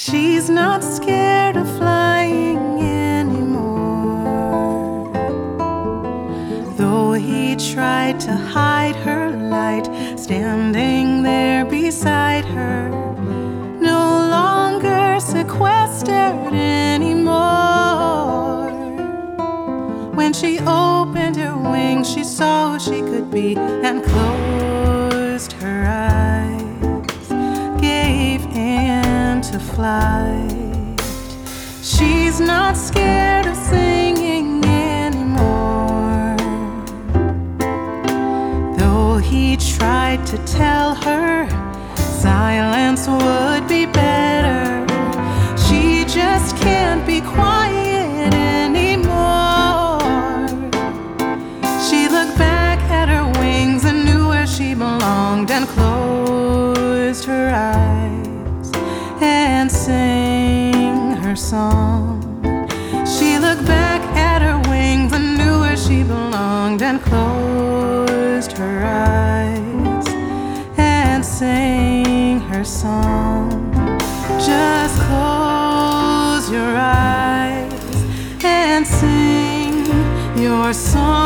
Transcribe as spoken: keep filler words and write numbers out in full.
She's not scared of flying anymore. Though he tried to hide her light, standing there beside her, no longer sequestered anymore. When she opened her wings, she saw who she could be and closed her eyes, gave in to flight. She's not scared of singing anymore. Though he tried to tell her silence would be better, she just can't be quiet anymore. She looked back at her wings and knew where she belonged and closed her eyes and sang her song. She looked back at her wings and knew where she belonged and closed her eyes and sang her song. Just close your eyes and sing your song.